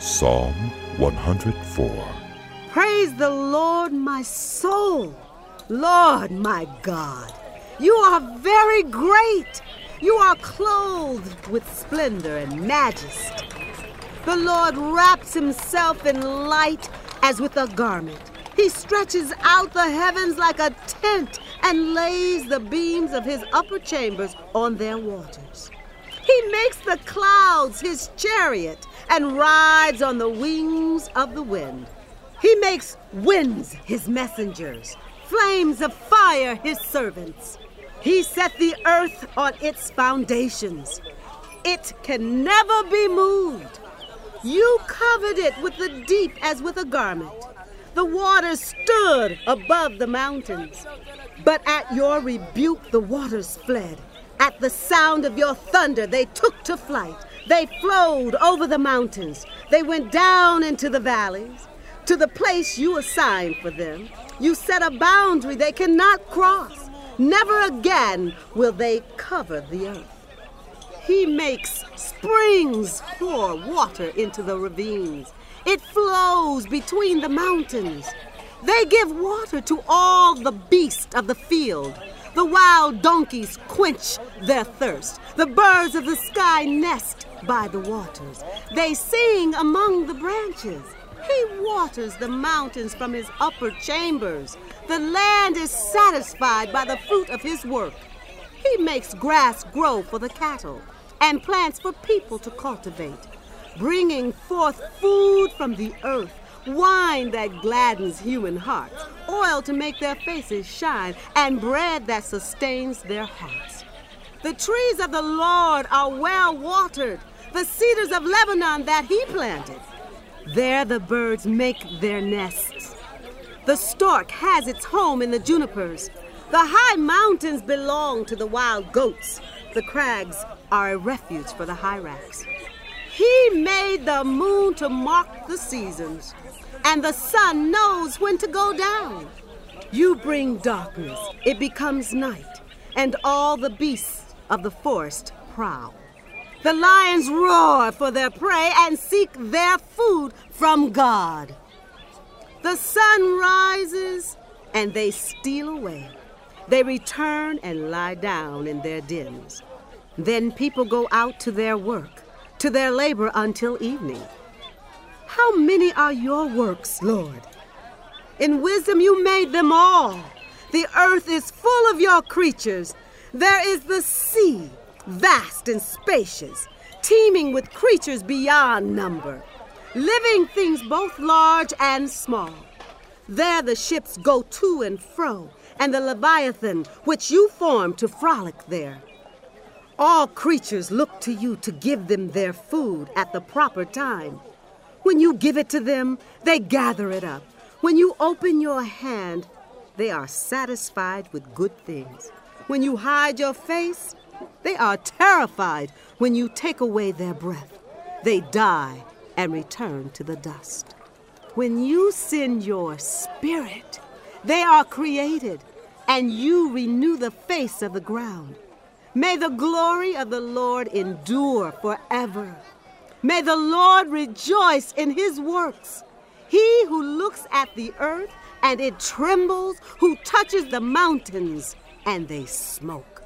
Psalm 104. Praise the Lord, my soul. Lord, my God, you are very great. You are clothed with splendor and majesty. The Lord wraps himself in light as with a garment. He stretches out the heavens like a tent and lays the beams of his upper chambers on their waters. He makes the clouds his chariot and rides on the wings of the wind. He makes winds his messengers, flames of fire his servants. He set the earth on its foundations. It can never be moved. You covered it with the deep as with a garment. The waters stood above the mountains. But at your rebuke the waters fled. At the sound of your thunder they took to flight. They flowed over the mountains. They went down into the valleys, to the place you assigned for them. You set a boundary they cannot cross. Never again will they cover the earth. He makes springs pour water into the ravines. It flows between the mountains. They give water to all the beasts of the field. The wild donkeys quench their thirst. The birds of the sky nest by the waters. They sing among the branches. He waters the mountains from his upper chambers. The land is satisfied by the fruit of his work. He makes grass grow for the cattle and plants for people to cultivate, bringing forth food from the earth, wine that gladdens human hearts, oil to make their faces shine, and bread that sustains their hearts. The trees of the Lord are well watered, the cedars of Lebanon that he planted. There the birds make their nests. The stork has its home in the junipers. The high mountains belong to the wild goats. The crags are a refuge for the hyrax. He made the moon to mark the seasons, and the sun knows when to go down. You bring darkness, it becomes night, and all the beasts of the forest prowl. The lions roar for their prey and seek their food from God. The sun rises and they steal away. They return and lie down in their dens. Then people go out to their work, to their labor until evening. How many are your works, Lord? In wisdom you made them all. The earth is full of your creatures. There is the sea, vast and spacious, teeming with creatures beyond number, living things both large and small. There the ships go to and fro, and the Leviathan, which you formed to frolic there. All creatures look to you to give them their food at the proper time. When you give it to them, they gather it up. When you open your hand, they are satisfied with good things. When you hide your face, they are terrified. When you take away their breath, they die and return to the dust. When you send your spirit, they are created, and you renew the face of the ground. May the glory of the Lord endure forever. May the Lord rejoice in his works. He who looks at the earth and it trembles, who touches the mountains and they smoke.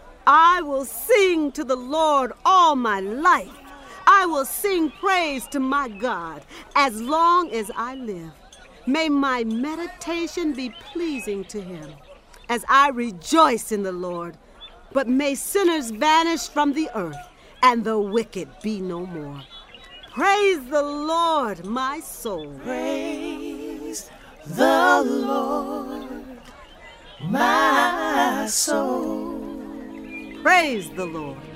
I will sing to the Lord all my life. I will sing praise to my God as long as I live. May my meditation be pleasing to him as I rejoice in the Lord. But may sinners vanish from the earth and the wicked be no more. Praise the Lord, my soul. Praise the Lord, my soul. Praise the Lord.